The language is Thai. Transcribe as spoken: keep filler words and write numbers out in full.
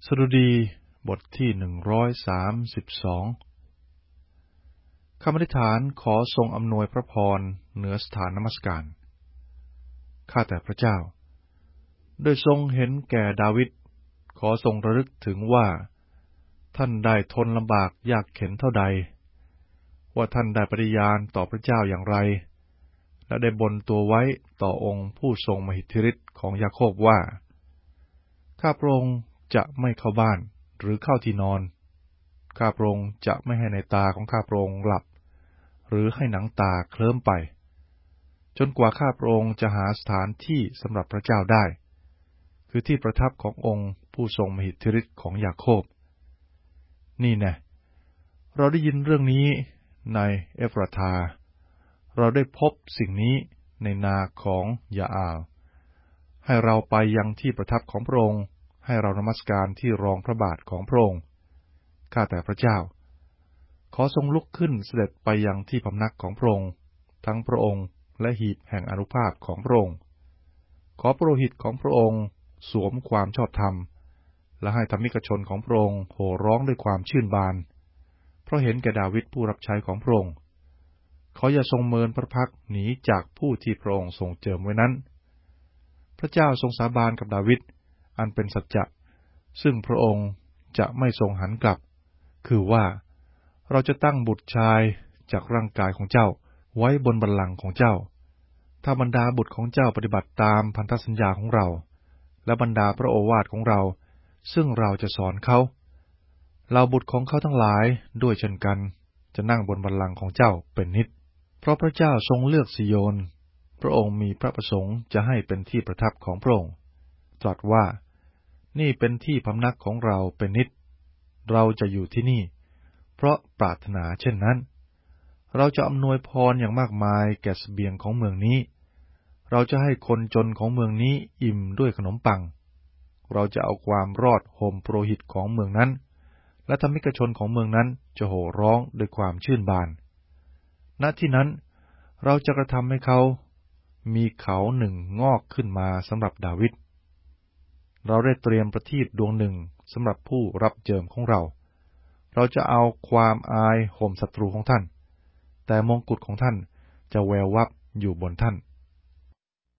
สดุดีบทที่หนึ่งร้อยสามสิบสองคำอธิษฐานขอทรงอำนวยพระพรเหนือสถานนมัสการข้าแต่พระเจ้าโดยทรงเห็นแก่ดาวิดขอทรงระลึกถึงว่าท่านได้ทนลำบากยากเข็ญเท่าใดว่าท่านได้ปฏิญาณต่อพระเจ้าอย่างไรและได้บนตัวไว้ต่อองค์ผู้ทรงมหิทธิฤทธิ์ของยาโคบว่าข้าพระองค์จะไม่เข้าบ้านหรือเข้าที่นอนข้าพระองค์จะไม่ให้ในตาของข้าพระองค์หลับหรือให้หนังตาเคลิ้มไปจนกว่าข้าพระองค์จะหาสถานที่สำหรับพระเจ้าได้คือที่ประทับขององค์ผู้ทรงมหิทธิฤทธิ์ของยาโคบนี่แน่เราได้ยินเรื่องนี้ในเอฟราธาเราได้พบสิ่งนี้ในนาของยาอาลให้เราไปยังที่ประทับของพระองค์ให้เรานมัสการที่รองพระบาทของพระองค์ข้าแต่พระเจ้าขอทรงลุกขึ้นเสด็จไปยังที่พำนักของพระองค์ทั้งพระองค์และหีบแห่งอานุภาพของพระองค์ขอพระโลหิตของพระองค์สวมความชอบธรรมและให้ธรรมิกชนของพระองค์โห่ร้องด้วยความชื่นบานเพราะเห็นแก่ดาวิดผู้รับใช้ของพระองค์ขออย่าทรงเมินพระพักหนีจากผู้ที่พระองค์ทรงเจิมไว้นั้นพระเจ้าทรงสาบานกับดาวิดอันเป็นสัจจะซึ่งพระองค์จะไม่ทรงหันกลับคือว่าเราจะตั้งบุตรชายจากร่างกายของเจ้าไว้บนบัลลังก์ของเจ้าถ้าบรรดาบุตรของเจ้าปฏิบัติตามพันธสัญญาของเราและบรรดาพระโอวาทของเราซึ่งเราจะสอนเขาเราบุตรของเขาทั้งหลายด้วยเช่นกันจะนั่งบนบัลลังก์ของเจ้าเป็นนิจเพราะพระเจ้าทรงเลือกซิโยนพระองค์มีพระประสงค์จะให้เป็นที่ประทับของพระองค์ตรัสว่านี่เป็นที่พำนักของเราเป็นนิจเราจะอยู่ที่นี่เพราะปรารถนาเช่นนั้นเราจะอำนวยพรอย่างมากมายแก่เสบียงของเมืองนี้เราจะให้คนจนของเมืองนี้อิ่มด้วยขนมปังเราจะเอาความรอดห่มโปรหิตของเมืองนั้นและธรรมิกชนของเมืองนั้นจะโห่ร้องด้วยความชื่นบานณที่นั้นเราจะกระทำให้เขามีเขาหนึ่งงอกขึ้นมาสำหรับดาวิดเราได้เตรียมประทีปดวงหนึ่งสำหรับผู้รับเจิมของเราเราจะเอาความอายห่มศัตรูของท่านแต่มงกุฎของท่านจะแวววับอยู่บนท่าน